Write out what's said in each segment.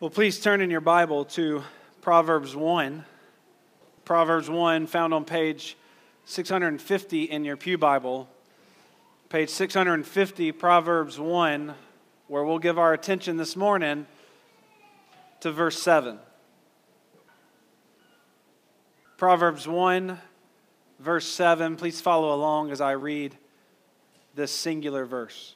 Well, please turn in your Bible to Proverbs 1. Proverbs 1 found on page 650 in your Pew Bible. Page 650, Proverbs 1, where we'll give our attention this morning to verse 7. Proverbs 1, verse 7. Please follow along as I read this singular verse.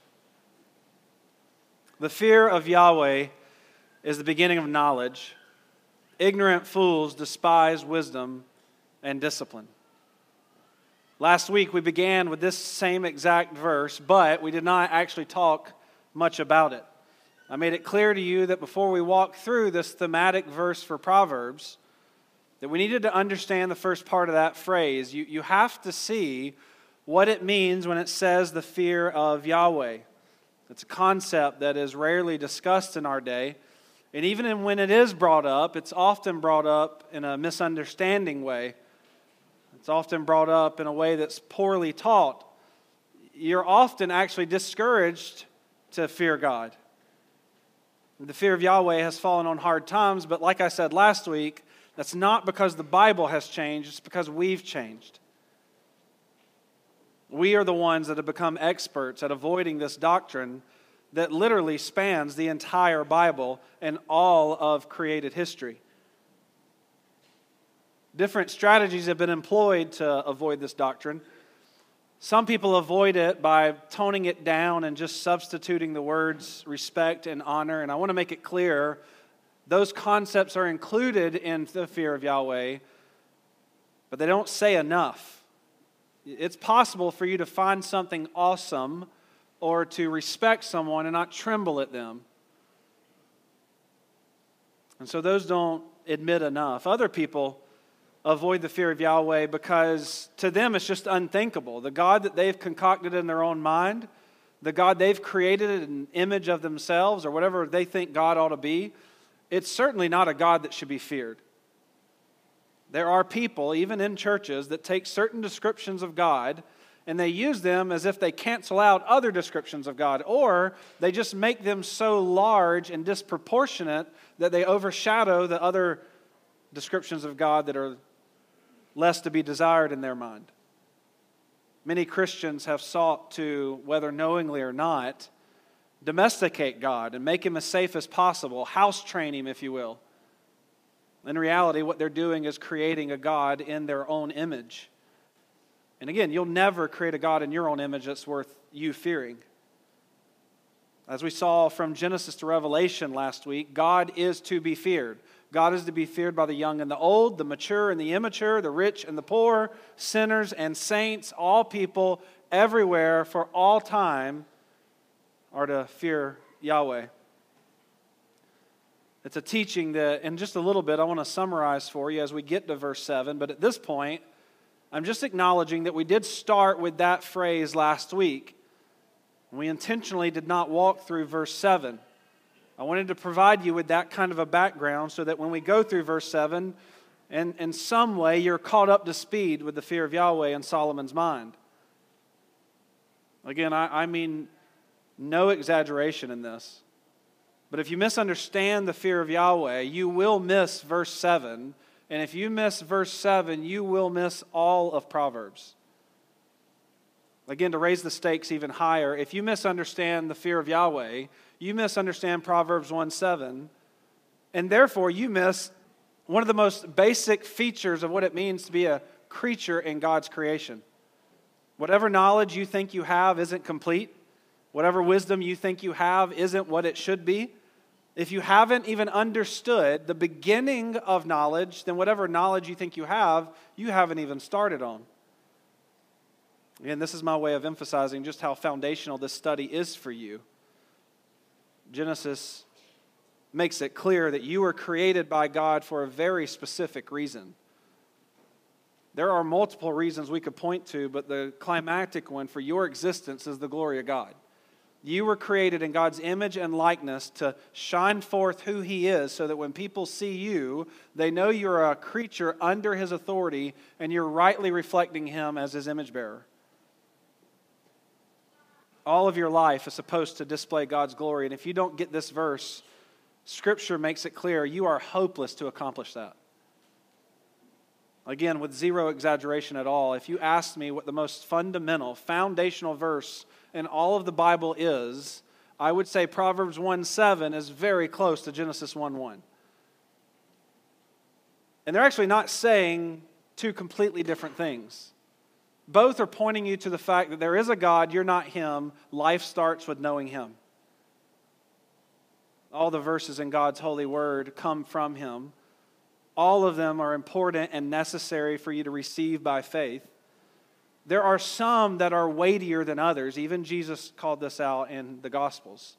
The fear of Yahweh is the beginning of knowledge. Ignorant fools despise wisdom and discipline. Last week we began with this same exact verse, but we did not actually talk much about it. I made it clear to you that before we walk through this thematic verse for Proverbs, that we needed to understand the first part of that phrase. You have to see what it means when it says the fear of Yahweh. It's a concept that is rarely discussed in our day. And even when it is brought up, it's often brought up in a misunderstanding way. It's often brought up in a way that's poorly taught. You're often actually discouraged to fear God. The fear of Yahweh has fallen on hard times, but like I said last week, that's not because the Bible has changed, it's because we've changed. We are the ones that have become experts at avoiding this doctrine that literally spans the entire Bible and all of created history. Different strategies have been employed to avoid this doctrine. Some people avoid it by toning it down and just substituting the words respect and honor. And I want to make it clear, those concepts are included in the fear of Yahweh, but they don't say enough. It's possible for you to find something awesome or to respect someone and not tremble at them. And so those don't admit enough. Other people avoid the fear of Yahweh because to them it's just unthinkable. The God that they've concocted in their own mind, the God they've created in an image of themselves or whatever they think God ought to be, it's certainly not a God that should be feared. There are people, even in churches, that take certain descriptions of God and they use them as if they cancel out other descriptions of God, or they just make them so large and disproportionate that they overshadow the other descriptions of God that are less to be desired in their mind. Many Christians have sought to, whether knowingly or not, domesticate God and make Him as safe as possible, house train Him, if you will. In reality, what they're doing is creating a God in their own image. And again, you'll never create a God in your own image that's worth you fearing. As we saw from Genesis to Revelation last week, God is to be feared. God is to be feared by the young and the old, the mature and the immature, the rich and the poor, sinners and saints, all people everywhere for all time are to fear Yahweh. It's a teaching that in just a little bit I want to summarize for you as we get to verse 7, but at this point, I'm just acknowledging that we did start with that phrase last week. We intentionally did not walk through verse 7. I wanted to provide you with that kind of a background so that when we go through verse 7, and in some way you're caught up to speed with the fear of Yahweh in Solomon's mind. Again, I mean no exaggeration in this. But if you misunderstand the fear of Yahweh, you will miss verse 7. And if you miss verse 7, you will miss all of Proverbs. Again, to raise the stakes even higher, if you misunderstand the fear of Yahweh, you misunderstand Proverbs 1:7, and therefore you miss one of the most basic features of what it means to be a creature in God's creation. Whatever knowledge you think you have isn't complete. Whatever wisdom you think you have isn't what it should be. If you haven't even understood the beginning of knowledge, then whatever knowledge you think you haven't even started on. Again, this is my way of emphasizing just how foundational this study is for you. Genesis makes it clear that you were created by God for a very specific reason. There are multiple reasons we could point to, but the climactic one for your existence is the glory of God. You were created in God's image and likeness to shine forth who He is so that when people see you, they know you're a creature under His authority and you're rightly reflecting Him as His image bearer. All of your life is supposed to display God's glory. And if you don't get this verse, Scripture makes it clear you are hopeless to accomplish that. Again, with zero exaggeration at all, if you asked me what the most fundamental, foundational verse in all of the Bible is, I would say Proverbs 1:7 is very close to Genesis 1:1. And they're actually not saying two completely different things. Both are pointing you to the fact that there is a God, you're not Him. Life starts with knowing Him. All the verses in God's holy word come from Him. All of them are important and necessary for you to receive by faith. There are some that are weightier than others. Even Jesus called this out in the Gospels.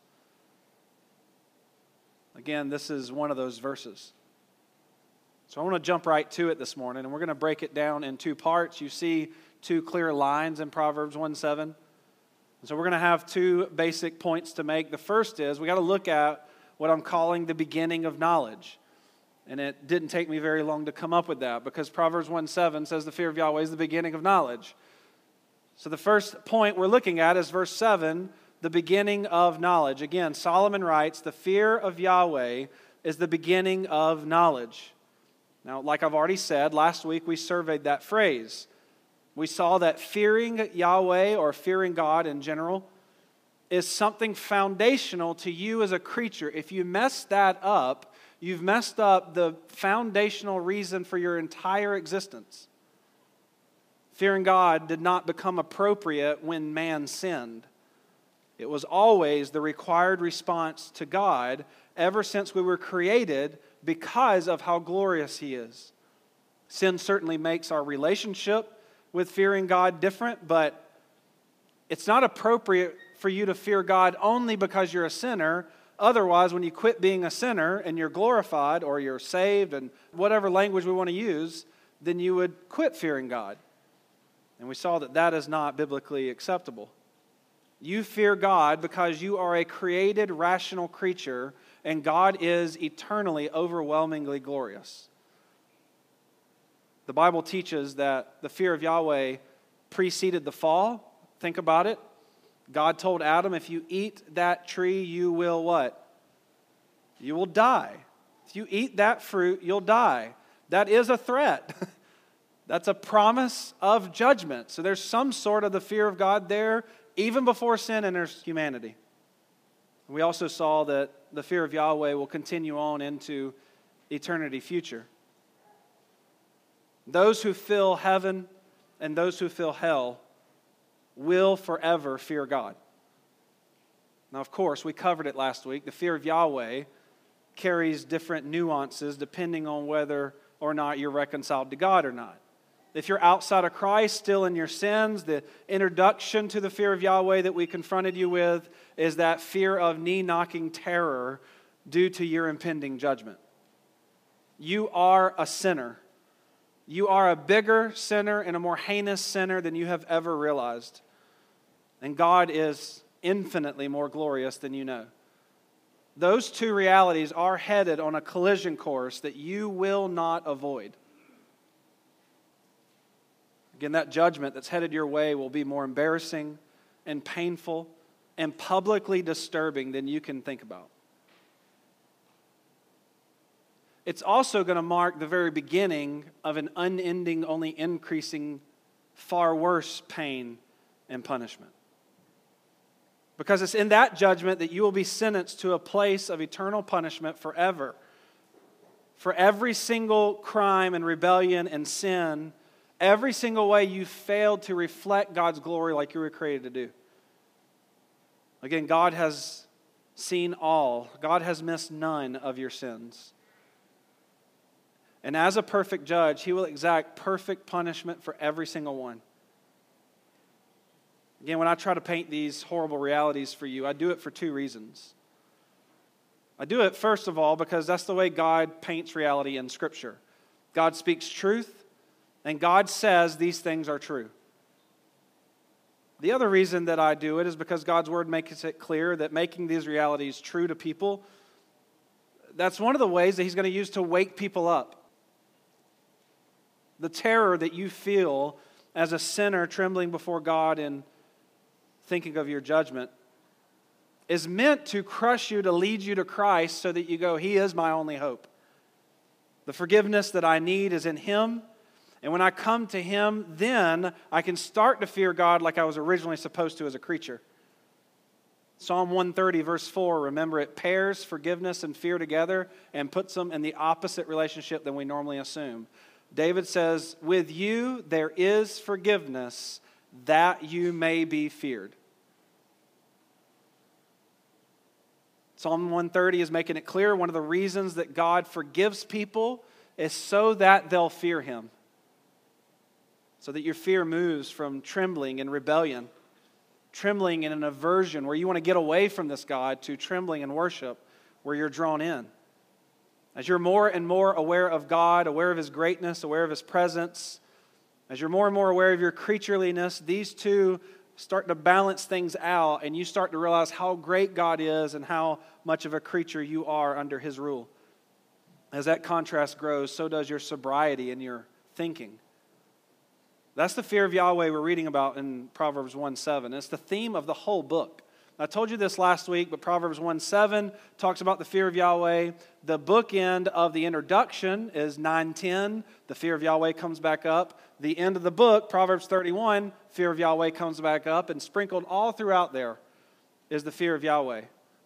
Again, this is one of those verses. So I want to jump right to it this morning, and we're going to break it down in two parts. You see two clear lines in Proverbs 1:7. So we're going to have two basic points to make. The first is we got to look at what I'm calling the beginning of knowledge. And it didn't take me very long to come up with that, because Proverbs 1:7 says the fear of Yahweh is the beginning of knowledge. So the first point we're looking at is verse 7, the beginning of knowledge. Again, Solomon writes, the fear of Yahweh is the beginning of knowledge. Now, like I've already said, last week we surveyed that phrase. We saw that fearing Yahweh, or fearing God in general, is something foundational to you as a creature. If you mess that up, you've messed up the foundational reason for your entire existence. Fearing God did not become appropriate when man sinned. It was always the required response to God ever since we were created, because of how glorious He is. Sin certainly makes our relationship with fearing God different, but it's not appropriate for you to fear God only because you're a sinner. Otherwise, when you quit being a sinner and you're glorified, or you're saved, and whatever language we want to use, then you would quit fearing God. And we saw that that is not biblically acceptable. You fear God because you are a created, rational creature, and God is eternally, overwhelmingly glorious. The Bible teaches that the fear of Yahweh preceded the fall. Think about it. God told Adam, if you eat that tree, you will what? You will die. If you eat that fruit, you'll die. That is a threat. That's a promise of judgment. So there's some sort of the fear of God there, even before sin enters humanity. We also saw that the fear of Yahweh will continue on into eternity future. Those who fill heaven and those who fill hell will forever fear God. Now, of course, we covered it last week. The fear of Yahweh carries different nuances depending on whether or not you're reconciled to God or not. If you're outside of Christ, still in your sins, the introduction to the fear of Yahweh that we confronted you with is that fear of knee-knocking terror due to your impending judgment. You are a sinner. You are a bigger sinner and a more heinous sinner than you have ever realized. And God is infinitely more glorious than you know. Those two realities are headed on a collision course that you will not avoid. Again, that judgment that's headed your way will be more embarrassing and painful and publicly disturbing than you can think about. It's also going to mark the very beginning of an unending, only increasing, far worse pain and punishment. Because it's in that judgment that you will be sentenced to a place of eternal punishment forever. For every single crime and rebellion and sin, every single way you failed to reflect God's glory like you were created to do. Again, God has seen all. God has missed none of your sins. And as a perfect judge, He will exact perfect punishment for every single one. Again, when I try to paint these horrible realities for you, I do it for two reasons. I do it, first of all, because that's the way God paints reality in Scripture. God speaks truth, and God says these things are true. The other reason that I do it is because God's Word makes it clear that making these realities true to people, that's one of the ways that He's going to use to wake people up. The terror that you feel as a sinner trembling before God and thinking of your judgment, is meant to crush you, to lead you to Christ so that you go, He is my only hope. The forgiveness that I need is in Him. And when I come to Him, then I can start to fear God like I was originally supposed to as a creature. Psalm 130, verse 4, remember, it pairs forgiveness and fear together and puts them in the opposite relationship than we normally assume. David says, with you there is forgiveness, that you may be feared. Psalm 130 is making it clear one of the reasons that God forgives people is so that they'll fear Him. So that your fear moves from trembling and rebellion, trembling in an aversion where you want to get away from this God, to trembling in worship where you're drawn in. As you're more and more aware of God, aware of His greatness, aware of His presence, as you're more and more aware of your creatureliness, these two start to balance things out, and you start to realize how great God is and how much of a creature you are under His rule. As that contrast grows, so does your sobriety and your thinking. That's the fear of Yahweh we're reading about in Proverbs 1:7. It's the theme of the whole book. I told you this last week, but Proverbs 1:7 talks about the fear of Yahweh. The bookend of the introduction is 9:10. The fear of Yahweh comes back up. The end of the book, Proverbs 31, fear of Yahweh comes back up, and sprinkled all throughout there is the fear of Yahweh.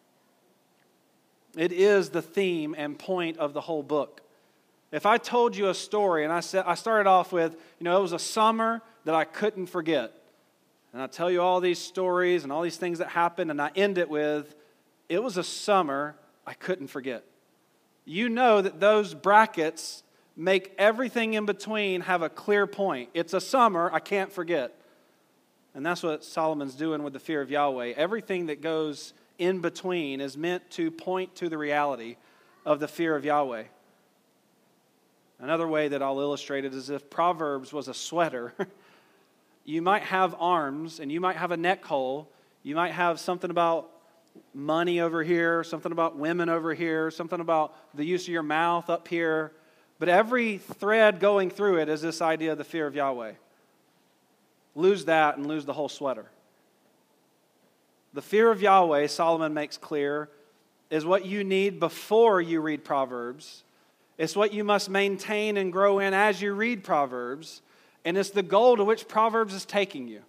It is the theme and point of the whole book. If I told you a story, and I started off with, it was a summer that I couldn't forget. And I tell you all these stories and all these things that happened, and I end it with, it was a summer I couldn't forget. You know that those brackets make everything in between have a clear point. It's a summer I can't forget. And that's what Solomon's doing with the fear of Yahweh. Everything that goes in between is meant to point to the reality of the fear of Yahweh. Another way that I'll illustrate it is if Proverbs was a sweater. You might have arms and you might have a neck hole. You might have something about money over here, something about women over here, something about the use of your mouth up here. But every thread going through it is this idea of the fear of Yahweh. Lose that and lose the whole sweater. The fear of Yahweh, Solomon makes clear, is what you need before you read Proverbs. It's what you must maintain and grow in as you read Proverbs. And it's the goal to which Proverbs is taking you.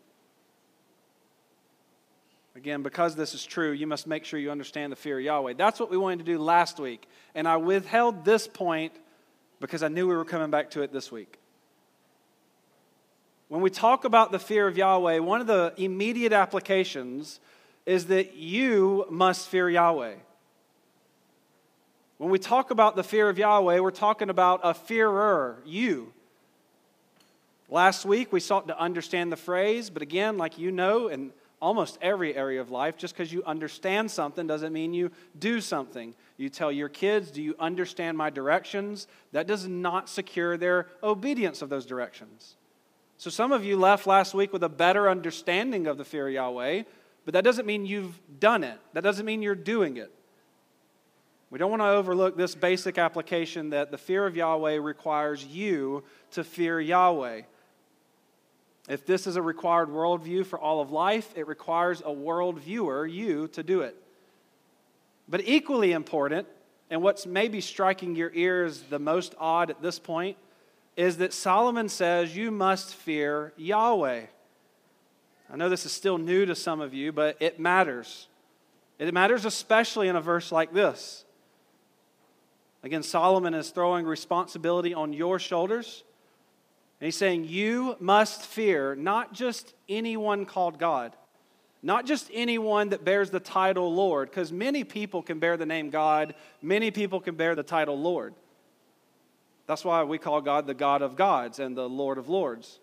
Again, because this is true, you must make sure you understand the fear of Yahweh. That's what we wanted to do last week. And I withheld this point because I knew we were coming back to it this week. When we talk about the fear of Yahweh, one of the immediate applications is that you must fear Yahweh. When we talk about the fear of Yahweh, we're talking about a fearer, you. Last week, we sought to understand the phrase, but again, like you know, in almost every area of life, just because you understand something doesn't mean you do something. You tell your kids, do you understand my directions? That does not secure their obedience of those directions. So some of you left last week with a better understanding of the fear of Yahweh, but that doesn't mean you've done it. That doesn't mean you're doing it. We don't want to overlook this basic application that the fear of Yahweh requires you to fear Yahweh. If this is a required worldview for all of life, it requires a worldviewer, you, to do it. But equally important, and what's maybe striking your ears the most odd at this point, is that Solomon says you must fear Yahweh. I know this is still new to some of you, but it matters. It matters especially in a verse like this. Again, Solomon is throwing responsibility on your shoulders. And he's saying you must fear not just anyone called God, not just anyone that bears the title Lord, because many people can bear the name God, many people can bear the title Lord. That's why we call God the God of gods and the Lord of lords.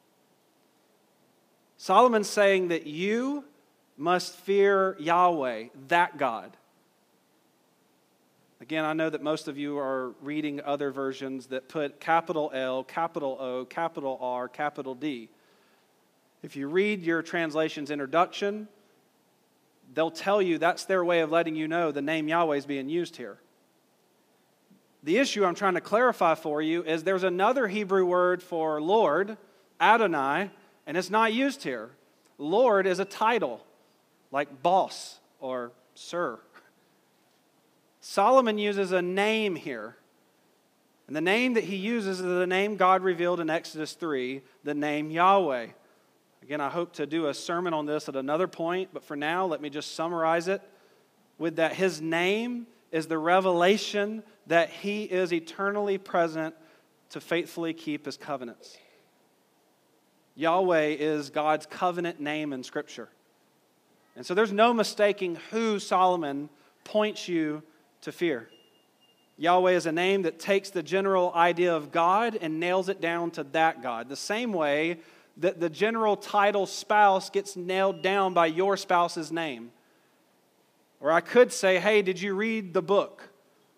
Solomon's saying that you must fear Yahweh, that God. Again, I know that most of you are reading other versions that put capital L, capital O, capital R, capital D. If you read your translation's introduction, they'll tell you that's their way of letting you know the name Yahweh is being used here. The issue I'm trying to clarify for you is there's another Hebrew word for Lord, Adonai, and it's not used here. Lord is a title, like boss or sir. Solomon uses a name here. And the name that he uses is the name God revealed in Exodus 3, the name Yahweh. Again, I hope to do a sermon on this at another point, but for now, let me just summarize it with that his name is the revelation that he is eternally present to faithfully keep his covenants. Yahweh is God's covenant name in Scripture. And so there's no mistaking who Solomon points you to fear. Yahweh is a name that takes the general idea of God and nails it down to that God. The same way that the general title spouse gets nailed down by your spouse's name. Or I could say, hey, did you read the book?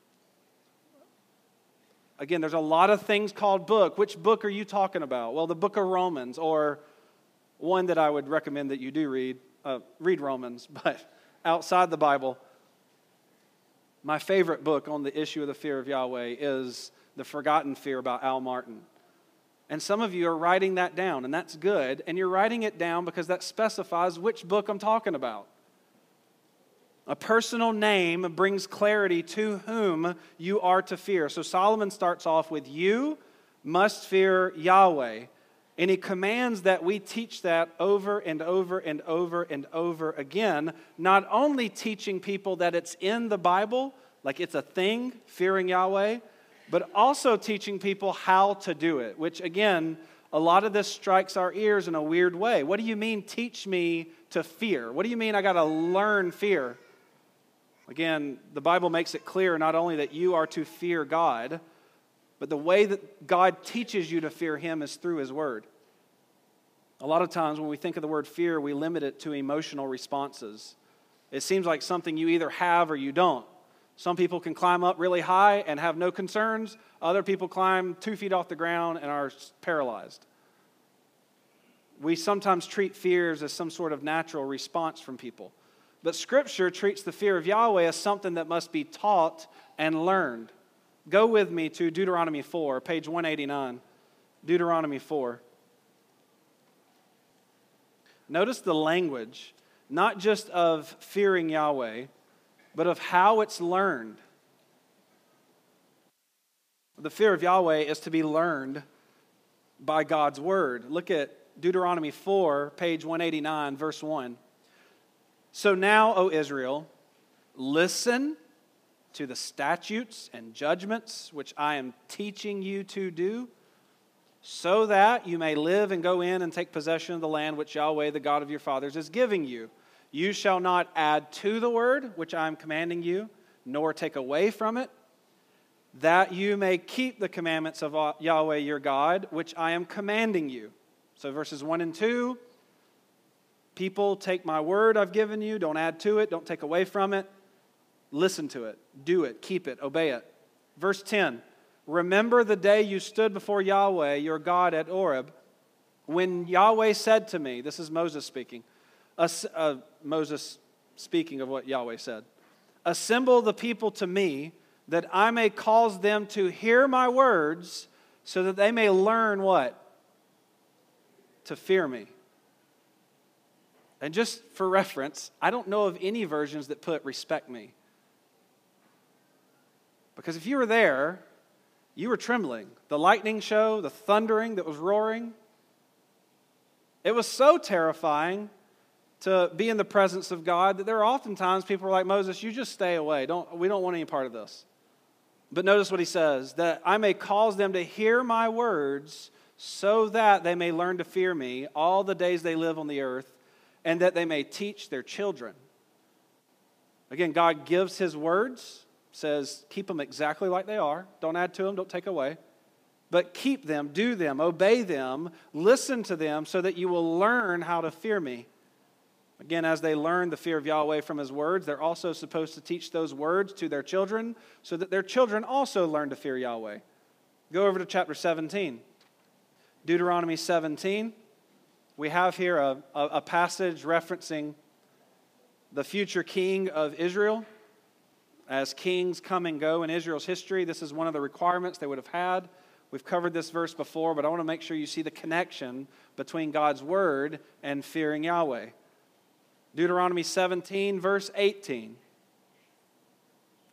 Again, there's a lot of things called book. Which book are you talking about? Well, the book of Romans, or one that I would recommend that you do read Romans, but outside the Bible. My favorite book on the issue of the fear of Yahweh is The Forgotten Fear by Al Martin. And some of you are writing that down, and that's good. And you're writing it down because that specifies which book I'm talking about. A personal name brings clarity to whom you are to fear. So Solomon starts off with, you must fear Yahweh. And he commands that we teach that over and over and over and over again, not only teaching people that it's in the Bible, like it's a thing, fearing Yahweh, but also teaching people how to do it, which again, a lot of this strikes our ears in a weird way. What do you mean, teach me to fear? What do you mean I got to learn fear? Again, the Bible makes it clear not only that you are to fear God, but the way that God teaches you to fear Him is through His Word. A lot of times when we think of the word fear, we limit it to emotional responses. It seems like something you either have or you don't. Some people can climb up really high and have no concerns. Other people climb 2 feet off the ground and are paralyzed. We sometimes treat fears as some sort of natural response from people. But Scripture treats the fear of Yahweh as something that must be taught and learned. Go with me to Deuteronomy 4, page 189. Deuteronomy 4. Notice the language, not just of fearing Yahweh, but of how it's learned. The fear of Yahweh is to be learned by God's Word. Look at Deuteronomy 4, page 189, verse 1. So now, O Israel, listen to the statutes and judgments which I am teaching you to do, so that you may live and go in and take possession of the land which Yahweh, the God of your fathers, is giving you. You shall not add to the word which I am commanding you, nor take away from it, that you may keep the commandments of Yahweh your God, which I am commanding you. So verses 1 and 2, people, take my word I've given you, don't add to it, don't take away from it, listen to it, do it, keep it, obey it. Verse 10, remember the day you stood before Yahweh your God at Oreb, when Yahweh said to me, this is Moses speaking, Moses speaking of what Yahweh said, assemble the people to me, that I may cause them to hear my words, so that they may learn what? To fear me. And just for reference, I don't know of any versions that put respect me. Because if you were there, you were trembling. The lightning show, the thundering that was roaring, it was so terrifying to be in the presence of God that there are oftentimes people are like, Moses, you just stay away. We don't want any part of this. But notice what he says, that I may cause them to hear my words, so that they may learn to fear me all the days they live on the earth, and that they may teach their children. Again, God gives His words, says keep them exactly like they are. Don't add to them, don't take away. But keep them, do them, obey them, listen to them, so that you will learn how to fear me. Again, as they learn the fear of Yahweh from His words, they're also supposed to teach those words to their children, so that their children also learn to fear Yahweh. Go over to chapter 17. Deuteronomy 17. We have here a passage referencing the future king of Israel. As kings come and go in Israel's history, this is one of the requirements they would have had. We've covered this verse before, but I want to make sure you see the connection between God's word and fearing Yahweh. Deuteronomy 17, verse 18.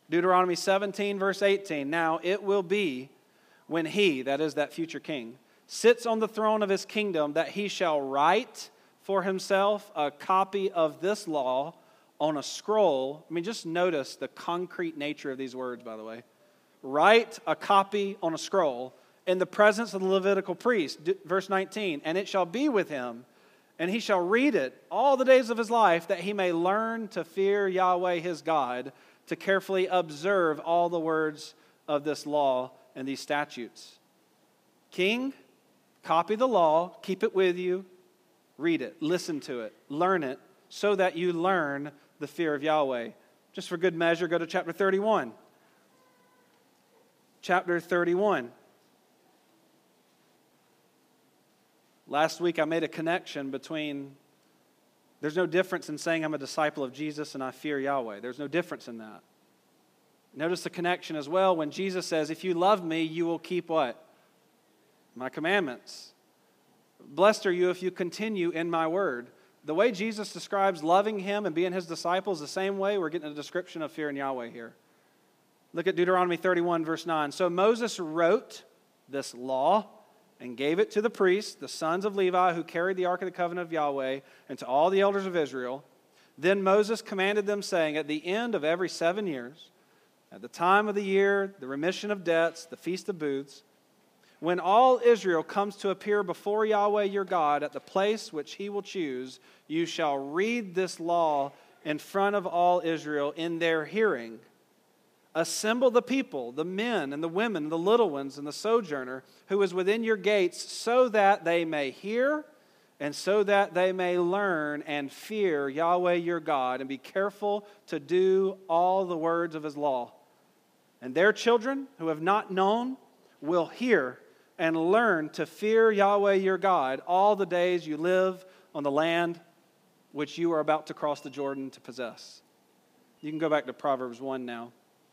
Deuteronomy 17, verse 18. Now it will be when he, that is that future king, sits on the throne of his kingdom, that he shall write for himself a copy of this law on a scroll. I mean, just notice the concrete nature of these words, by the way. Write a copy on a scroll in the presence of the Levitical priest. Verse 19, and it shall be with him, and he shall read it all the days of his life, that he may learn to fear Yahweh his God, to carefully observe all the words of this law and these statutes. King, copy the law, keep it with you, read it, listen to it, learn it, so that you learn the fear of Yahweh. Just for good measure, go to chapter 31. Chapter 31. Last week I made a connection between, there's no difference in saying I'm a disciple of Jesus and I fear Yahweh. There's no difference in that. Notice the connection as well when Jesus says, if you love me, you will keep what? My commandments. Blessed are you if you continue in my word. The way Jesus describes loving him and being his disciples, the same way we're getting a description of fearing Yahweh here. Look at Deuteronomy 31, verse 9. So Moses wrote this law and gave it to the priests, the sons of Levi, who carried the ark of the covenant of Yahweh, and to all the elders of Israel. Then Moses commanded them, saying, at the end of every 7 years, at the time of the year, the remission of debts, the feast of booths, when all Israel comes to appear before Yahweh your God at the place which he will choose, you shall read this law in front of all Israel in their hearing. Assemble the people, the men and the women, the little ones and the sojourner who is within your gates, so that they may hear and so that they may learn and fear Yahweh your God, and be careful to do all the words of his law. And their children who have not known will hear and learn to fear Yahweh your God all the days you live on the land which you are about to cross the Jordan to possess. You can go back to Proverbs 1 now.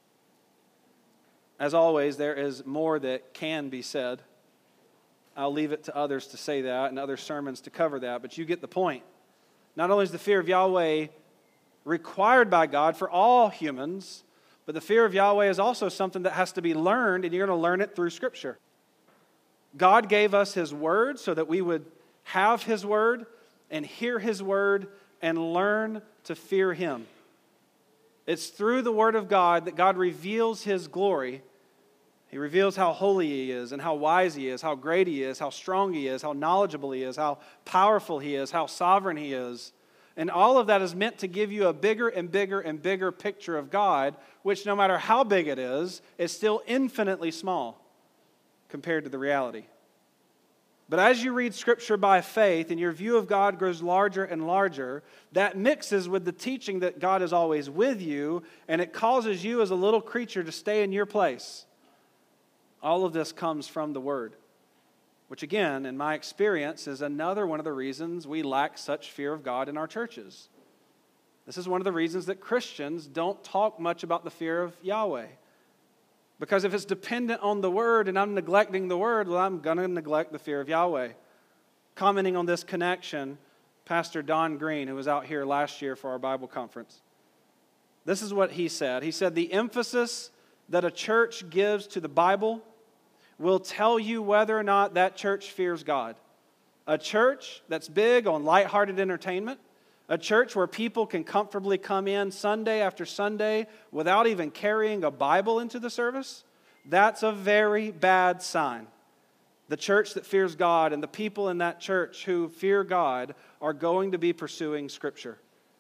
As always, there is more that can be said. I'll leave it to others to say that and other sermons to cover that, but you get the point. Not only is the fear of Yahweh required by God for all humans, but the fear of Yahweh is also something that has to be learned, and you're going to learn it through Scripture. God gave us his word so that we would have his word and hear his word and learn to fear him. It's through the word of God that God reveals his glory. He reveals how holy he is and how wise he is, how great he is, how strong he is, how knowledgeable he is, how powerful he is, how sovereign he is. And all of that is meant to give you a bigger and bigger and bigger picture of God, which no matter how big it is still infinitely small compared to the reality. But as you read Scripture by faith and your view of God grows larger and larger, that mixes with the teaching that God is always with you, and it causes you as a little creature to stay in your place. All of this comes from the Word, which again, in my experience, is another one of the reasons we lack such fear of God in our churches. This is one of the reasons that Christians don't talk much about the fear of Yahweh. Because if it's dependent on the Word and I'm neglecting the Word, well, I'm going to neglect the fear of Yahweh. Commenting on this connection, Pastor Don Green, who was out here last year for our Bible conference, this is what he said. He said, the emphasis that a church gives to the Bible will tell you whether or not that church fears God. A church that's big on lighthearted entertainment, a church where people can comfortably come in Sunday after Sunday without even carrying a Bible into the service, that's a very bad sign. The church that fears God and the people in that church who fear God are going to be pursuing Scripture.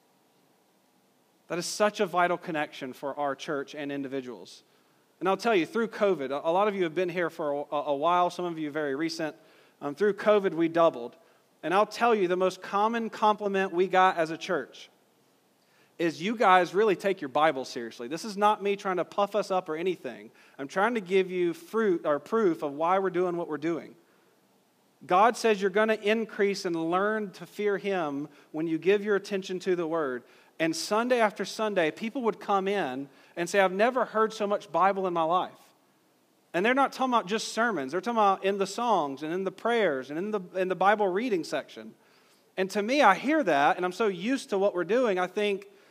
That is such a vital connection for our church and individuals. And I'll tell you, through COVID, a lot of you have been here for a while, some of you very recent. Through COVID, we doubled. And I'll tell you, the most common compliment we got as a church is you guys really take your Bible seriously. This is not me trying to puff us up or anything. I'm trying to give you fruit or proof of why we're doing what we're doing. God says you're going to increase and learn to fear Him when you give your attention to the Word. And Sunday after Sunday, people would come in and say, I've never heard so much Bible in my life. And they're not talking about just sermons. They're talking about in the songs and in the prayers and in the Bible reading section. And to me, I hear that, and I'm so used to what we're doing, I think,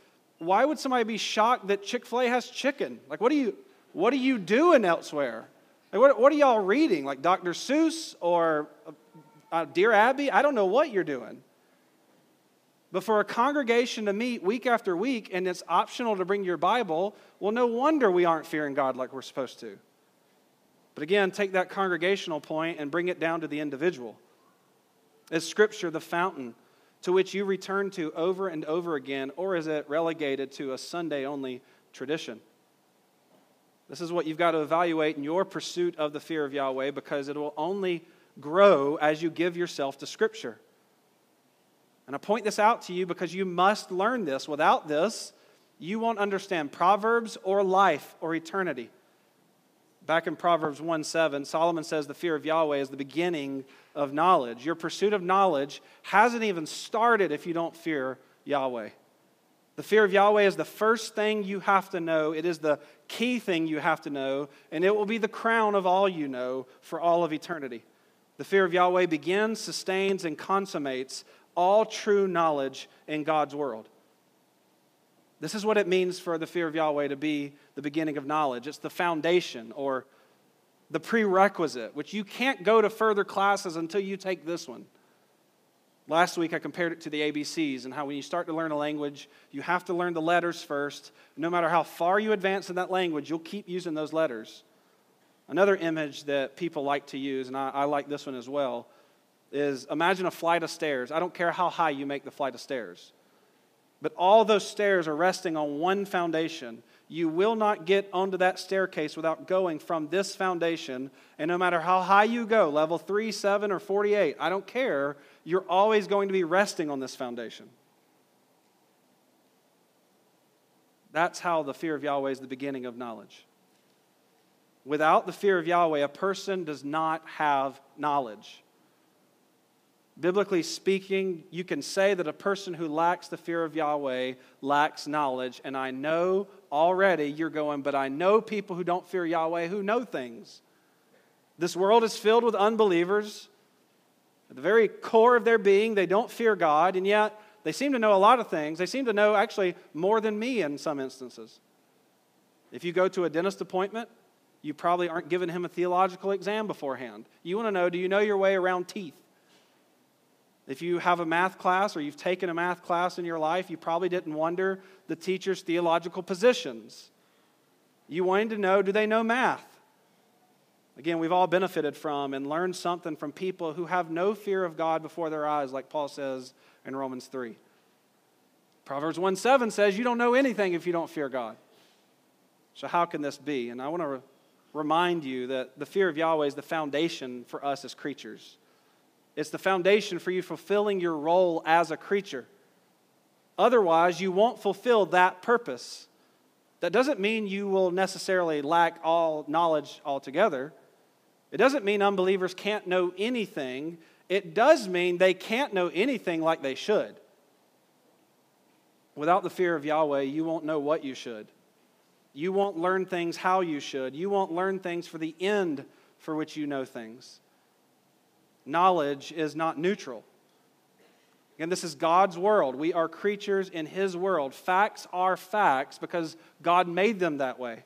why would somebody be shocked that Chick-fil-A has chicken? Like, what are you doing elsewhere? Like, what are y'all reading? Like Dr. Seuss or Dear Abby? I don't know what you're doing. But for a congregation to meet week after week and it's optional to bring your Bible, well, no wonder we aren't fearing God like we're supposed to. But again, take that congregational point and bring it down to the individual. Is Scripture the fountain to which you return to over and over again, or is it relegated to a Sunday-only tradition? This is what you've got to evaluate in your pursuit of the fear of Yahweh, because it will only grow as you give yourself to Scripture. And I point this out to you because you must learn this. Without this, you won't understand Proverbs or life or eternity. Back in Proverbs 1:7, Solomon says the fear of Yahweh is the beginning of knowledge. Your pursuit of knowledge hasn't even started if you don't fear Yahweh. The fear of Yahweh is the first thing you have to know. It is the key thing you have to know, and it will be the crown of all you know for all of eternity. The fear of Yahweh begins, sustains, and consummates all true knowledge in God's world. This is what it means for the fear of Yahweh to be the beginning of knowledge. It's the foundation or the prerequisite, which you can't go to further classes until you take this one. Last week I compared it to the ABCs and how when you start to learn a language, you have to learn the letters first. No matter how far you advance in that language, you'll keep using those letters. Another image that people like to use, and I like this one as well, is imagine a flight of stairs. I don't care how high you make the flight of stairs, but all those stairs are resting on one foundation. You will not get onto that staircase without going from this foundation, and no matter how high you go, level 3, 7, or 48, I don't care, you're always going to be resting on this foundation. That's how the fear of Yahweh is the beginning of knowledge. Without the fear of Yahweh, a person does not have knowledge. Biblically speaking, you can say that a person who lacks the fear of Yahweh lacks knowledge. And I know already you're going, but I know people who don't fear Yahweh who know things. This world is filled with unbelievers. At the very core of their being, they don't fear God, and yet they seem to know a lot of things. They seem to know actually more than me in some instances. If you go to a dentist appointment, you probably aren't giving him a theological exam beforehand. You want to know, do you know your way around teeth? If you have a math class or you've taken a math class in your life, you probably didn't wonder the teacher's theological positions. You wanted to know, do they know math? Again, we've all benefited from and learned something from people who have no fear of God before their eyes, like Paul says in Romans 3. Proverbs 1:7 says you don't know anything if you don't fear God. So how can this be? And I want to remind you that the fear of Yahweh is the foundation for us as creatures. It's the foundation for you fulfilling your role as a creature. Otherwise, you won't fulfill that purpose. That doesn't mean you will necessarily lack all knowledge altogether. It doesn't mean unbelievers can't know anything. It does mean they can't know anything like they should. Without the fear of Yahweh, you won't know what you should. You won't learn things how you should. You won't learn things for the end for which you know things. Knowledge is not neutral. Again, this is God's world. We are creatures in His world. Facts are facts because God made them that way.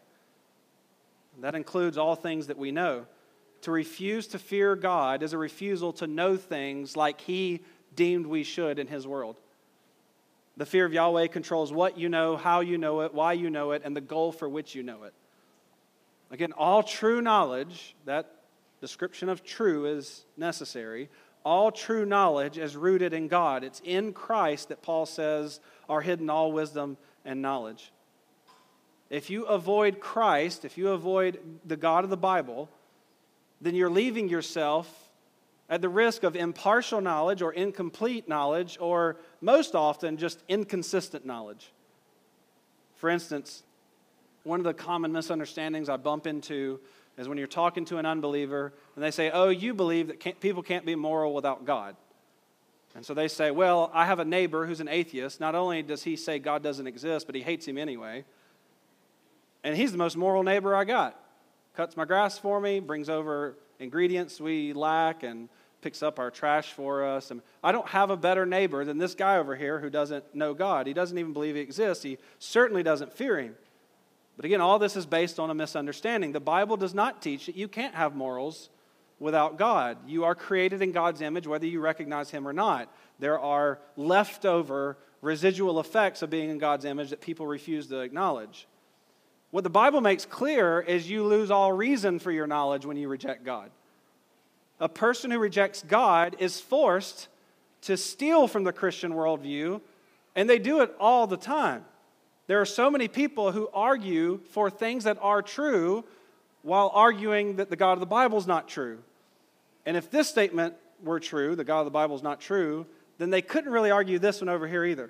That includes all things that we know. To refuse to fear God is a refusal to know things like He deemed we should in His world. The fear of Yahweh controls what you know, how you know it, why you know it, and the goal for which you know it. Again, all true knowledge, that description of true is necessary. All true knowledge is rooted in God. It's in Christ that Paul says are hidden all wisdom and knowledge. If you avoid Christ, if you avoid the God of the Bible, then you're leaving yourself at the risk of impartial knowledge or incomplete knowledge or most often just inconsistent knowledge. For instance, one of the common misunderstandings I bump into is when you're talking to an unbeliever and they say, oh, you believe that people can't be moral without God. And so they say, well, I have a neighbor who's an atheist. Not only does he say God doesn't exist, but he hates him anyway. And he's the most moral neighbor I got. Cuts my grass for me, brings over ingredients we lack, and picks up our trash for us. And I don't have a better neighbor than this guy over here who doesn't know God. He doesn't even believe he exists. He certainly doesn't fear him. But again, all this is based on a misunderstanding. The Bible does not teach that you can't have morals without God. You are created in God's image, whether you recognize him or not. There are leftover residual effects of being in God's image that people refuse to acknowledge. What the Bible makes clear is you lose all reason for your knowledge when you reject God. A person who rejects God is forced to steal from the Christian worldview, and they do it all the time. There are so many people who argue for things that are true while arguing that the God of the Bible is not true. And if this statement were true, the God of the Bible is not true, then they couldn't really argue this one over here either.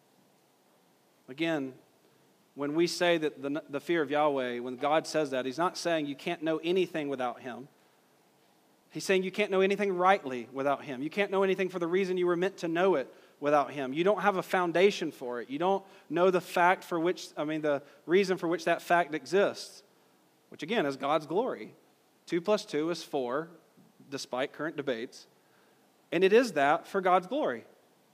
Again, when we say that the fear of Yahweh, when God says that, he's not saying you can't know anything without him. He's saying you can't know anything rightly without him. You can't know anything for the reason you were meant to know it without him. You don't have a foundation for it. You don't know the reason for which that fact exists, which again is God's glory. 2 + 2 is 4, despite current debates. And it is that for God's glory.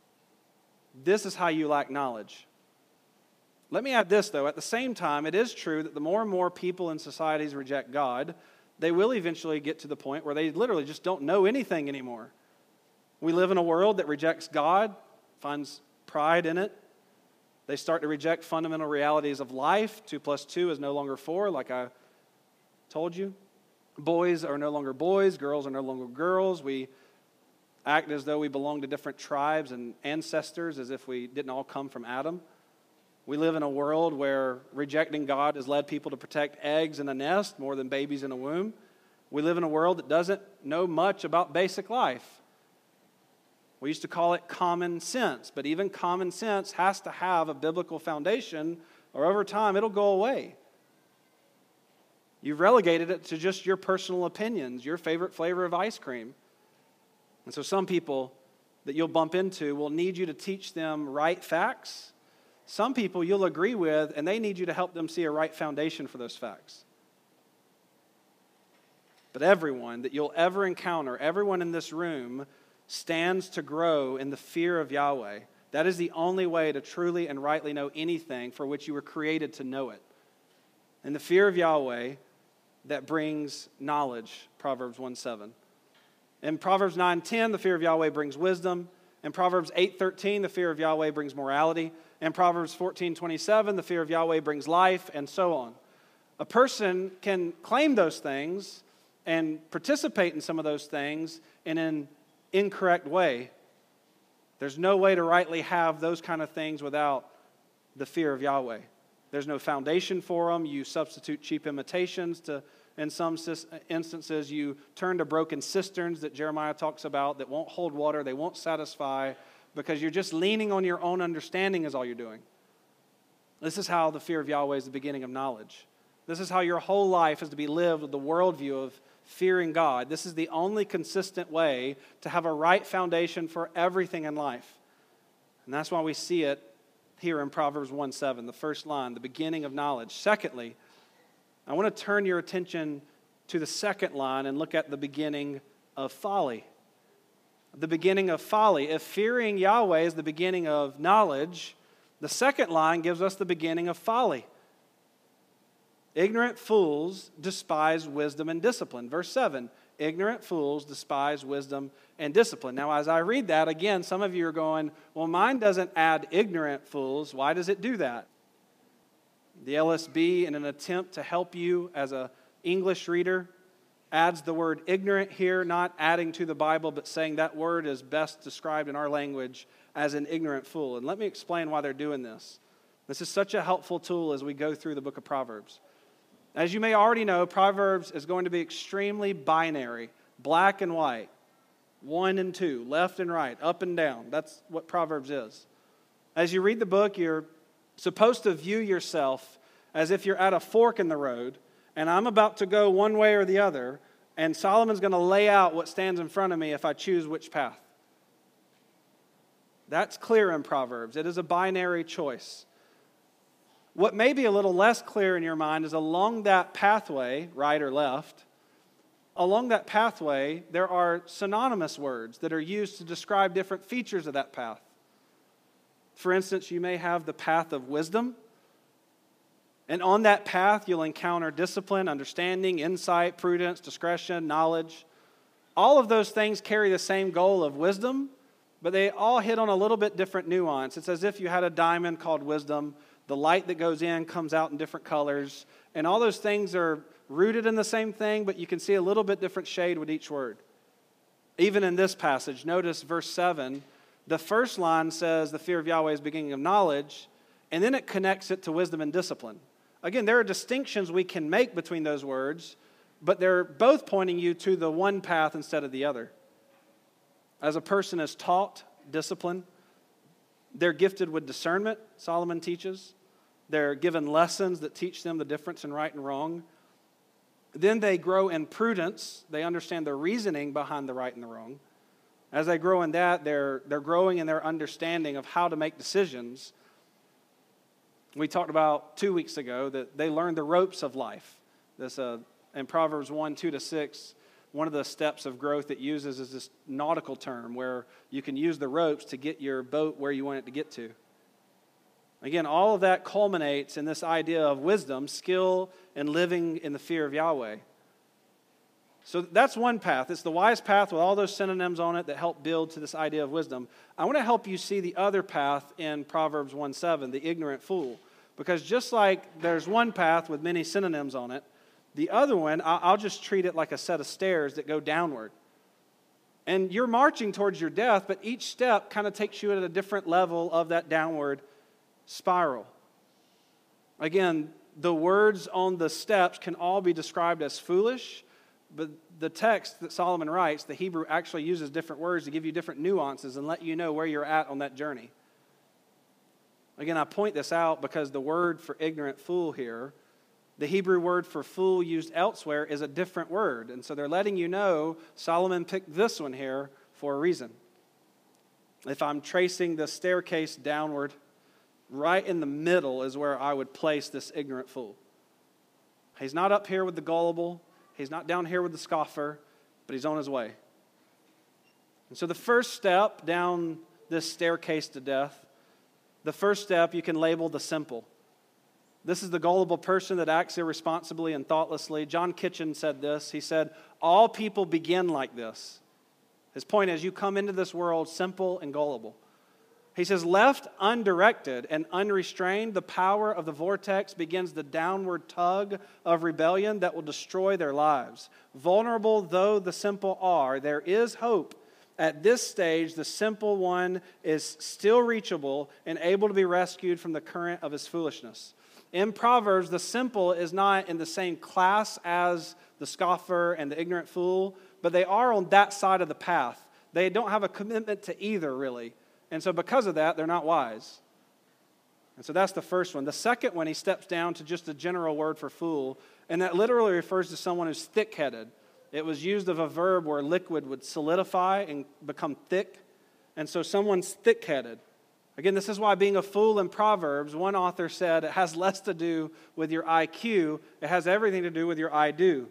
This is how you lack knowledge. Let me add this, though. At the same time, it is true that the more and more people in societies reject God, they will eventually get to the point where they literally just don't know anything anymore. We live in a world that rejects God, finds pride in it. They start to reject fundamental realities of life. 2 + 2 is no longer 4, like I told you. Boys are no longer boys. Girls are no longer girls. We act as though we belong to different tribes and ancestors, as if we didn't all come from Adam. We live in a world where rejecting God has led people to protect eggs in a nest more than babies in a womb. We live in a world that doesn't know much about basic life. We used to call it common sense, but even common sense has to have a biblical foundation, or over time it'll go away. You've relegated it to just your personal opinions, your favorite flavor of ice cream. And so some people that you'll bump into will need you to teach them right facts. Some people you'll agree with, and they need you to help them see a right foundation for those facts. But everyone that you'll ever encounter, everyone in this room, stands to grow in the fear of Yahweh. That is the only way to truly and rightly know anything for which you were created to know it. And the fear of Yahweh that brings knowledge, Proverbs 1:7. In Proverbs 9:10, the fear of Yahweh brings wisdom. In Proverbs 8:13, the fear of Yahweh brings morality. In Proverbs 14:27, the fear of Yahweh brings life, and so on. A person can claim those things and participate in some of those things in an incorrect way. There's no way to rightly have those kind of things without the fear of Yahweh. There's no foundation for them. You substitute cheap imitations to, in some instances, you turn to broken cisterns that Jeremiah talks about that won't hold water, they won't satisfy, because you're just leaning on your own understanding is all you're doing. This is how the fear of Yahweh is the beginning of knowledge. This is how your whole life is to be lived with the worldview of fearing God. This is the only consistent way to have a right foundation for everything in life. And that's why we see it here in Proverbs 1:7, the first line, the beginning of knowledge. Secondly, I want to turn your attention to the second line and look at the beginning of folly. The beginning of folly. If fearing Yahweh is the beginning of knowledge, the second line gives us the beginning of folly. Ignorant fools despise wisdom and discipline. Verse 7, ignorant fools despise wisdom and discipline. Now, as I read that, again, some of you are going, well, mine doesn't add ignorant fools. Why does it do that? The LSB, in an attempt to help you as an English reader, adds the word ignorant here, not adding to the Bible, but saying that word is best described in our language as an ignorant fool. And let me explain why they're doing this. This is such a helpful tool as we go through the book of Proverbs. As you may already know, Proverbs is going to be extremely binary, black and white, 1 and 2, left and right, up and down. That's what Proverbs is. As you read the book, you're supposed to view yourself as if you're at a fork in the road, and I'm about to go one way or the other, and Solomon's going to lay out what stands in front of me if I choose which path. That's clear in Proverbs. It is a binary choice. What may be a little less clear in your mind is along that pathway, right or left, along that pathway, there are synonymous words that are used to describe different features of that path. For instance, you may have the path of wisdom. And on that path, you'll encounter discipline, understanding, insight, prudence, discretion, knowledge. All of those things carry the same goal of wisdom, but they all hit on a little bit different nuance. It's as if you had a diamond called wisdom. The light that goes in comes out in different colors. And all those things are rooted in the same thing, but you can see a little bit different shade with each word. Even in this passage, notice verse 7, the first line says the fear of Yahweh is the beginning of knowledge, and then it connects it to wisdom and discipline. Again, there are distinctions we can make between those words, but they're both pointing you to the one path instead of the other. As a person is taught discipline, they're gifted with discernment, Solomon teaches. They're given lessons that teach them the difference in right and wrong. Then they grow in prudence. They understand the reasoning behind the right and the wrong. As they grow in that, they're growing in their understanding of how to make decisions. We talked about 2 weeks ago that they learn the ropes of life. This in Proverbs 1, 2-6, one of the steps of growth it uses is this nautical term where you can use the ropes to get your boat where you want it to get to. Again, all of that culminates in this idea of wisdom, skill, and living in the fear of Yahweh. So that's one path. It's the wise path with all those synonyms on it that help build to this idea of wisdom. I want to help you see the other path in Proverbs 1:7, the ignorant fool. Because just like there's one path with many synonyms on it, the other one, I'll just treat it like a set of stairs that go downward. And you're marching towards your death, but each step kind of takes you at a different level of that downward spiral. Again, the words on the steps can all be described as foolish, but the text that Solomon writes, the Hebrew actually uses different words to give you different nuances and let you know where you're at on that journey. Again, I point this out because the word for ignorant fool here, the Hebrew word for fool used elsewhere is a different word. And so they're letting you know Solomon picked this one here for a reason. If I'm tracing the staircase downward, right in the middle is where I would place this ignorant fool. He's not up here with the gullible. He's not down here with the scoffer, but he's on his way. And so the first step down this staircase to death, the first step you can label the simple. This is the gullible person that acts irresponsibly and thoughtlessly. John Kitchen said this. He said, all people begin like this. His point is you come into this world simple and gullible. He says, left undirected and unrestrained, the power of the vortex begins the downward tug of rebellion that will destroy their lives. Vulnerable though the simple are, there is hope. At this stage, the simple one is still reachable and able to be rescued from the current of his foolishness. In Proverbs, the simple is not in the same class as the scoffer and the ignorant fool, but they are on that side of the path. They don't have a commitment to either, really. And so because of that, they're not wise. And so that's the first one. The second one, he steps down to just a general word for fool, and that literally refers to someone who's thick-headed. It was used of a verb where liquid would solidify and become thick, and so someone's thick-headed. Again, this is why being a fool in Proverbs, one author said, it has less to do with your IQ, it has everything to do with your I do.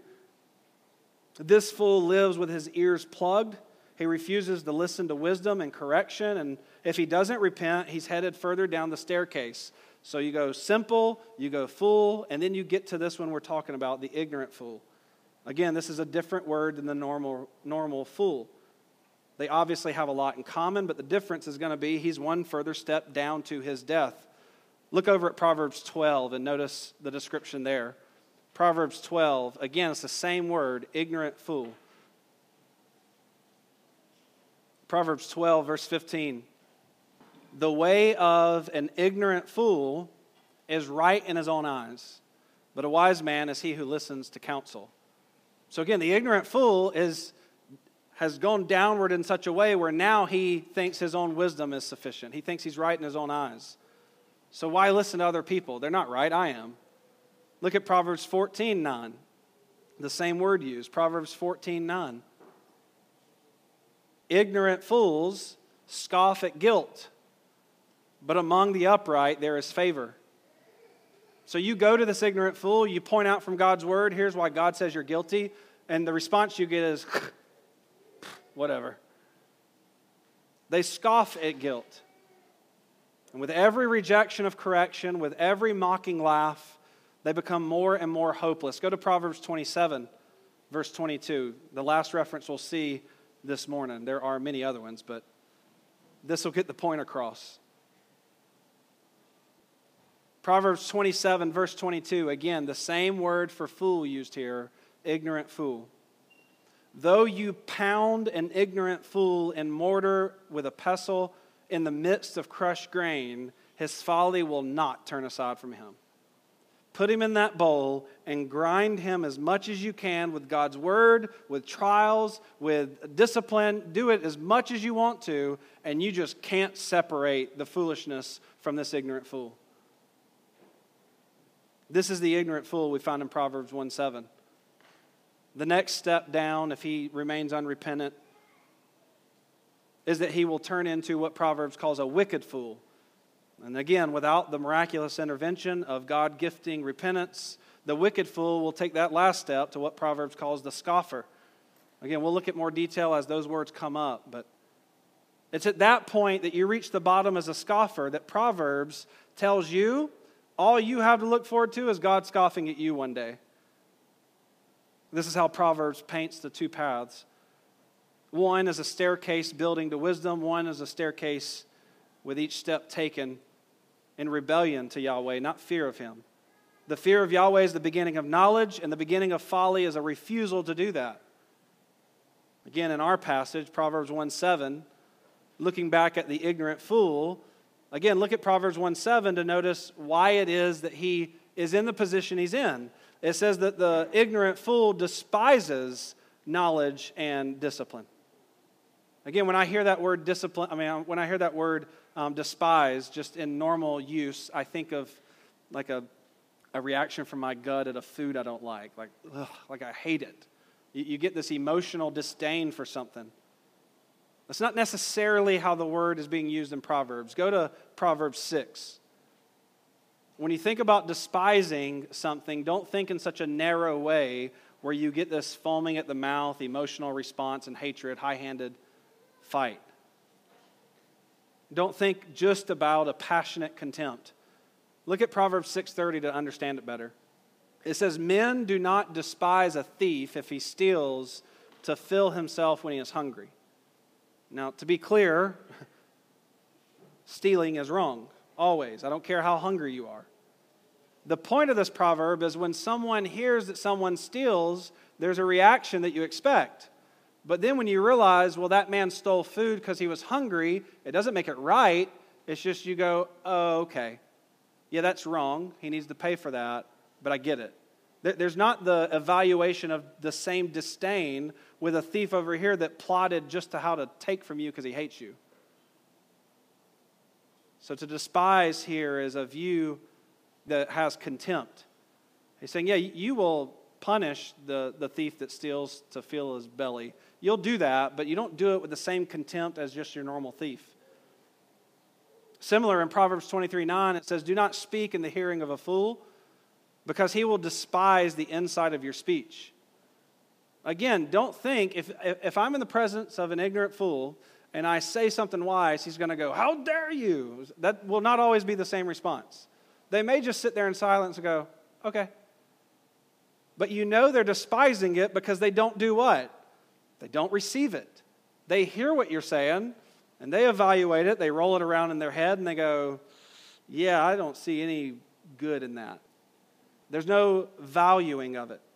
This fool lives with his ears plugged. He refuses to listen to wisdom and correction, and if he doesn't repent, he's headed further down the staircase. So you go simple, you go fool, and then you get to this one we're talking about, the ignorant fool. Again, this is a different word than the normal fool. They obviously have a lot in common, but the difference is going to be he's one further step down to his death. Look over at Proverbs 12 and notice the description there. Proverbs 12, again, it's the same word, ignorant fool. Proverbs 12, verse 15. The way of an ignorant fool is right in his own eyes, but a wise man is he who listens to counsel. So again, the ignorant fool has gone downward in such a way where now he thinks his own wisdom is sufficient. He thinks he's right in his own eyes. So why listen to other people? They're not right, I am. Look at Proverbs 14:9. The same word used, Proverbs 14:9. Ignorant fools scoff at guilt, but among the upright there is favor. So you go to this ignorant fool, you point out from God's word, here's why God says you're guilty, And the response you get is, whatever. They scoff at guilt. And with every rejection of correction, with every mocking laugh, they become more and more hopeless. Go to Proverbs 27, verse 22. The last reference we'll see this morning. There are many other ones, but this will get the point across. Proverbs 27, verse 22. Again, the same word for fool used here, ignorant fool. Though you pound an ignorant fool in mortar with a pestle in the midst of crushed grain, his folly will not turn aside from him. Put him in that bowl and grind him as much as you can with God's word, with trials, with discipline. Do it as much as you want to, and you just can't separate the foolishness from this ignorant fool. This is the ignorant fool we find in Proverbs 1:7. The next step down, if he remains unrepentant, is that he will turn into what Proverbs calls a wicked fool. And again, without the miraculous intervention of God gifting repentance, the wicked fool will take that last step to what Proverbs calls the scoffer. Again, we'll look at more detail as those words come up, but it's at that point that you reach the bottom as a scoffer that Proverbs tells you all you have to look forward to is God scoffing at you one day. This is how Proverbs paints the two paths. One is a staircase building to wisdom. One is a staircase with each step taken in rebellion to Yahweh, not fear of Him. The fear of Yahweh is the beginning of knowledge, and the beginning of folly is a refusal to do that. Again, in our passage, Proverbs 1:7, looking back at the ignorant fool, again, look at Proverbs 1:7 to notice why it is that he is in the position he's in. It says that the ignorant fool despises knowledge and discipline. Again, when I hear that word despise, just in normal use, I think of like a reaction from my gut at a food I don't like I hate it. You get this emotional disdain for something. That's not necessarily how the word is being used in Proverbs. Go to Proverbs 6. When you think about despising something, don't think in such a narrow way where you get this foaming at the mouth, emotional response and hatred, high-handed fight. Don't think just about a passionate contempt. Look at Proverbs 6:30 to understand it better. It says, "Men do not despise a thief if he steals to fill himself when he is hungry." Now, to be clear, stealing is wrong, always. I don't care how hungry you are. The point of this proverb is when someone hears that someone steals, there's a reaction that you expect. But then when you realize, well, that man stole food because he was hungry, it doesn't make it right. It's just you go, oh, okay. Yeah, that's wrong. He needs to pay for that, but I get it. There's not the evaluation of the same disdain with a thief over here that plotted just to how to take from you because he hates you. So to despise here is a view that has contempt. He's saying, yeah, you will punish the thief that steals to fill his belly. You'll do that, but you don't do it with the same contempt as just your normal thief. Similar in Proverbs 23:9, it says, "Do not speak in the hearing of a fool, because he will despise the insight of your speech." Again, don't think, if I'm in the presence of an ignorant fool and I say something wise, he's going to go, "How dare you?" That will not always be the same response. They may just sit there in silence and go, "Okay." But you know they're despising it because they don't do what? They don't receive it. They hear what you're saying, and they evaluate it. They roll it around in their head, and they go, "Yeah, I don't see any good in that." There's no valuing of it.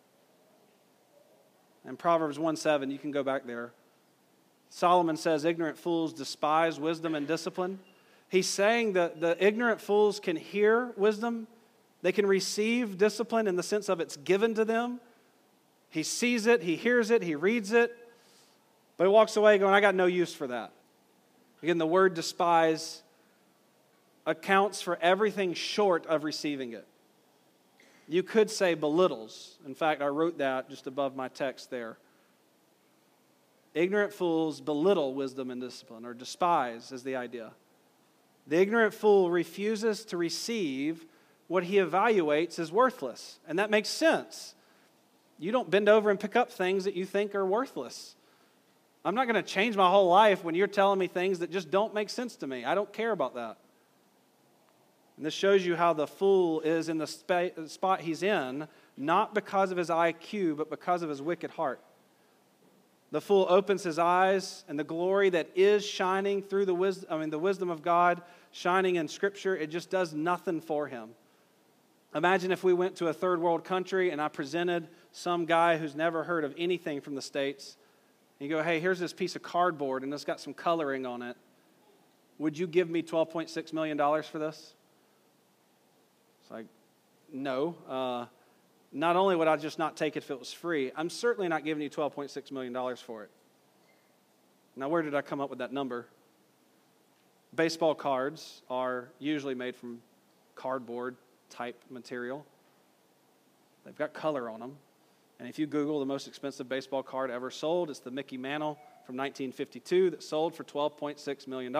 In Proverbs 1:7, you can go back there. Solomon says, ignorant fools despise wisdom and discipline. He's saying that the ignorant fools can hear wisdom. They can receive discipline in the sense of it's given to them. He sees it, he hears it, he reads it, but he walks away going, I got no use for that. Again, the word despise accounts for everything short of receiving it. You could say belittles. In fact, I wrote that just above my text there. Ignorant fools belittle wisdom and discipline, or despise is the idea. The ignorant fool refuses to receive what he evaluates as worthless, and that makes sense. You don't bend over and pick up things that you think are worthless. I'm not going to change my whole life when you're telling me things that just don't make sense to me. I don't care about that. And this shows you how the fool is in the spot he's in, not because of his IQ, but because of his wicked heart. The fool opens his eyes, and the glory that is shining through the wisdom of God, shining in Scripture, it just does nothing for him. Imagine if we went to a third world country and I presented some guy who's never heard of anything from the States. And you go, hey, here's this piece of cardboard, and it's got some coloring on it. Would you give me $12.6 million for this? It's like, no. Not only would I just not take it if it was free, I'm certainly not giving you $12.6 million for it. Now, where did I come up with that number? Baseball cards are usually made from cardboard type material. They've got color on them. And if you Google the most expensive baseball card ever sold, it's the Mickey Mantle from 1952 that sold for $12.6 million.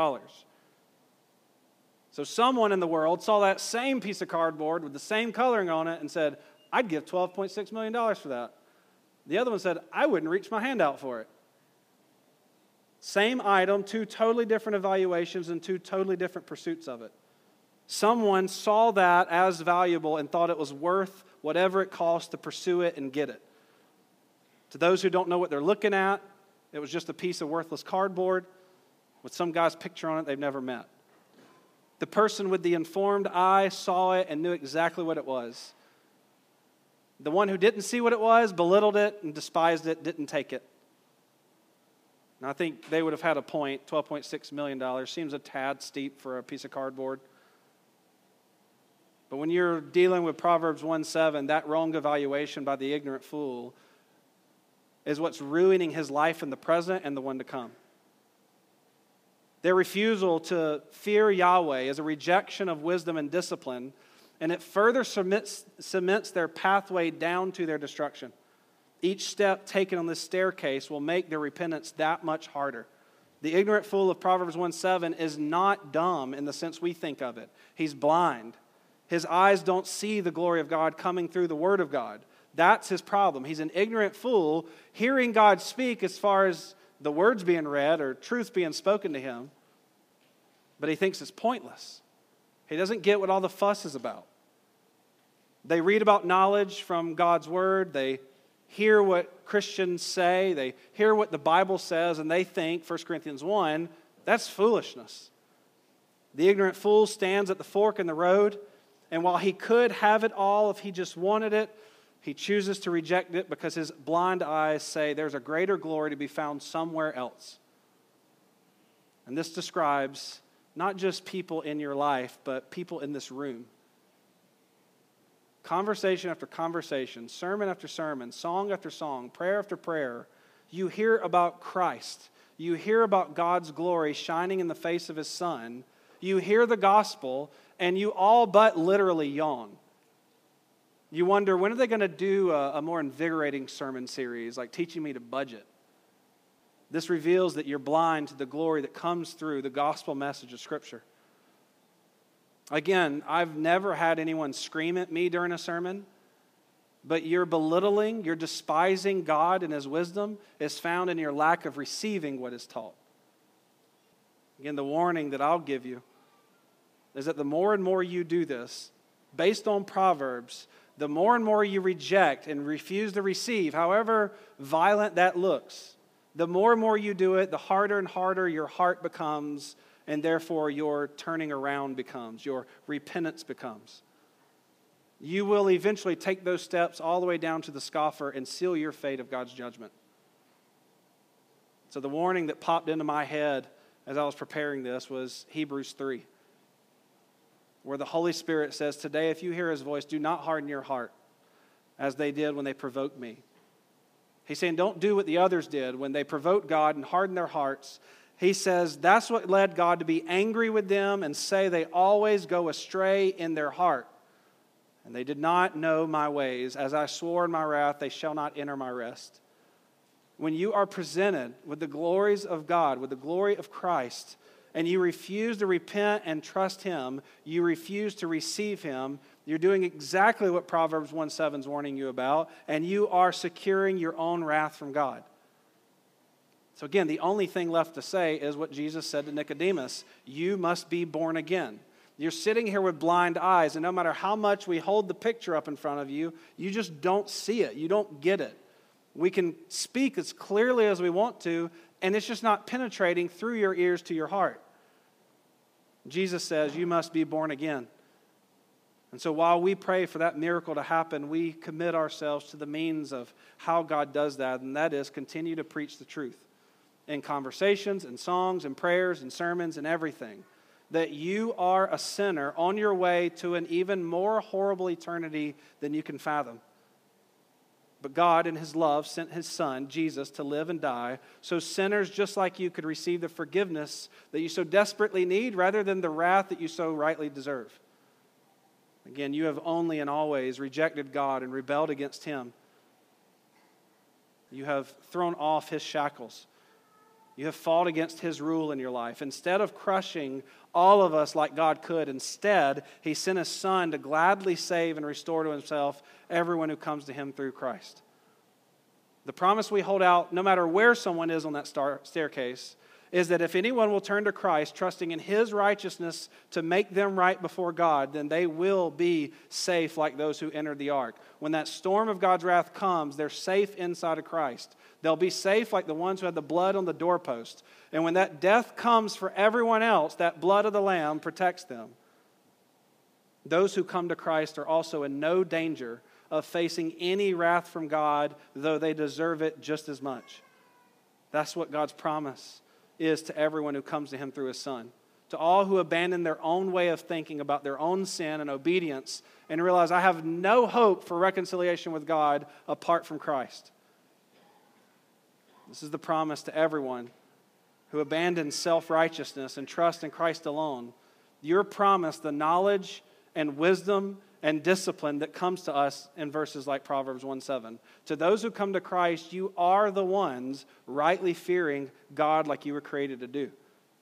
So someone in the world saw that same piece of cardboard with the same coloring on it and said, I'd give $12.6 million for that. The other one said, I wouldn't reach my hand out for it. Same item, two totally different evaluations and two totally different pursuits of it. Someone saw that as valuable and thought it was worth whatever it cost to pursue it and get it. To those who don't know what they're looking at, it was just a piece of worthless cardboard with some guy's picture on it they've never met. The person with the informed eye saw it and knew exactly what it was. The one who didn't see what it was, belittled it and despised it, didn't take it. And I think they would have had a point. $12.6 million seems a tad steep for a piece of cardboard. But when you're dealing with Proverbs 1:7, that wrong evaluation by the ignorant fool is what's ruining his life in the present and the one to come. Their refusal to fear Yahweh is a rejection of wisdom and discipline, and it further cements their pathway down to their destruction. Each step taken on this staircase will make their repentance that much harder. The ignorant fool of Proverbs 1:7 is not dumb in the sense we think of it. He's blind. His eyes don't see the glory of God coming through the Word of God. That's his problem. He's an ignorant fool hearing God speak as far as the words being read or truth being spoken to him, but he thinks it's pointless. He doesn't get what all the fuss is about. They read about knowledge from God's Word. They hear what Christians say. They hear what the Bible says, and they think, 1 Corinthians 1, that's foolishness. The ignorant fool stands at the fork in the road, and while he could have it all if he just wanted it, he chooses to reject it because his blind eyes say there's a greater glory to be found somewhere else. And this describes not just people in your life, but people in this room. Conversation after conversation, sermon after sermon, song after song, prayer after prayer, you hear about Christ. You hear about God's glory shining in the face of His Son. You hear the gospel, and you all but literally yawn. You wonder, when are they going to do a more invigorating sermon series, like teaching me to budget? This reveals that you're blind to the glory that comes through the gospel message of Scripture. Again, I've never had anyone scream at me during a sermon, but your belittling, your despising God and His wisdom is found in your lack of receiving what is taught. Again, the warning that I'll give you is that the more and more you do this, based on Proverbs, the more and more you reject and refuse to receive, however violent that looks, the more and more you do it, the harder and harder your heart becomes, and therefore your turning around becomes, your repentance becomes. You will eventually take those steps all the way down to the scoffer and seal your fate of God's judgment. So the warning that popped into my head as I was preparing this was Hebrews 3, where the Holy Spirit says, today if you hear His voice, do not harden your heart as they did when they provoked me. He's saying don't do what the others did when they provoked God and hardened their hearts. He says that's what led God to be angry with them and say they always go astray in their heart. And they did not know my ways. As I swore in my wrath, they shall not enter my rest. When you are presented with the glories of God, with the glory of Christ, and you refuse to repent and trust Him, you refuse to receive Him, You're doing exactly what Proverbs 1:7 is warning you about, and you are securing your own wrath from God. So again, the only thing left to say is what Jesus said to Nicodemus: you must be born again. You're sitting here with blind eyes, and no matter how much we hold the picture up in front of you, you just don't see it. You don't get it. We can speak as clearly as we want to, and it's just not penetrating through your ears to your heart. Jesus says you must be born again. And so while we pray for that miracle to happen, we commit ourselves to the means of how God does that, and that is continue to preach the truth in conversations and songs and prayers and sermons and everything, that you are a sinner on your way to an even more horrible eternity than you can fathom. But God, in His love, sent His Son, Jesus, to live and die so sinners just like you could receive the forgiveness that you so desperately need rather than the wrath that you so rightly deserve. Again, you have only and always rejected God and rebelled against Him. You have thrown off His shackles. You have fought against His rule in your life. Instead of crushing all of us like God could, instead, He sent His Son to gladly save and restore to Himself everyone who comes to Him through Christ. The promise we hold out, no matter where someone is on that staircase, is that if anyone will turn to Christ, trusting in His righteousness to make them right before God, then they will be safe like those who entered the ark. When that storm of God's wrath comes, they're safe inside of Christ. They'll be safe like the ones who had the blood on the doorpost. And when that death comes for everyone else, that blood of the Lamb protects them. Those who come to Christ are also in no danger of facing any wrath from God, though they deserve it just as much. That's what God's promise is to everyone who comes to Him through His Son. To all who abandon their own way of thinking about their own sin and obedience and realize, I have no hope for reconciliation with God apart from Christ. This is the promise to everyone who abandons self-righteousness and trust in Christ alone. You're promised the knowledge and wisdom and discipline that comes to us in verses like Proverbs 1:7. To those who come to Christ, you are the ones rightly fearing God like you were created to do.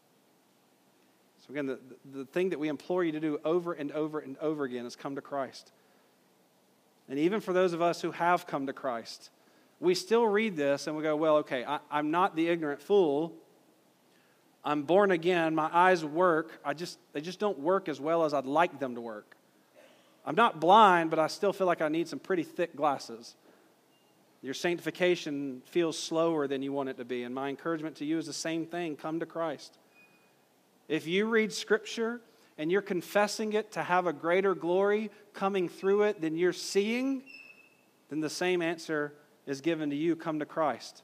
So again, the thing that we implore you to do over and over and over again is come to Christ. And even for those of us who have come to Christ, we still read this and we go, well, okay, I'm not the ignorant fool. I'm born again. My eyes work. They just don't work as well as I'd like them to work. I'm not blind, but I still feel like I need some pretty thick glasses. Your sanctification feels slower than you want it to be. And my encouragement to you is the same thing. Come to Christ. If you read Scripture and you're confessing it to have a greater glory coming through it than you're seeing, then the same answer is given to you. Come to Christ.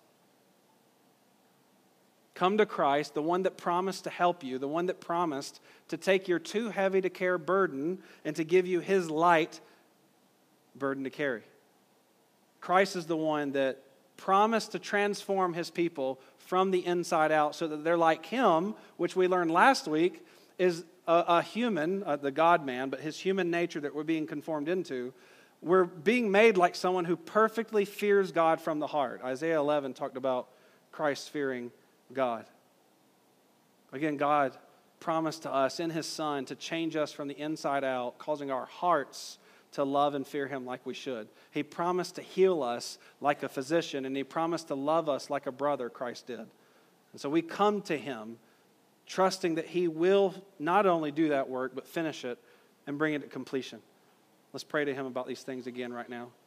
Come to Christ, the one that promised to help you, the one that promised to take your too heavy to carry burden and to give you His light burden to carry. Christ is the one that promised to transform His people from the inside out so that they're like Him, which we learned last week is a human, the God-man, but His human nature that we're being conformed into. We're being made like someone who perfectly fears God from the heart. Isaiah 11 talked about Christ fearing God. Again, God promised to us in His Son to change us from the inside out, causing our hearts to love and fear Him like we should. He promised to heal us like a physician, and He promised to love us like a brother, Christ did. And so we come to Him trusting that He will not only do that work, but finish it and bring it to completion. Let's pray to Him about these things again right now.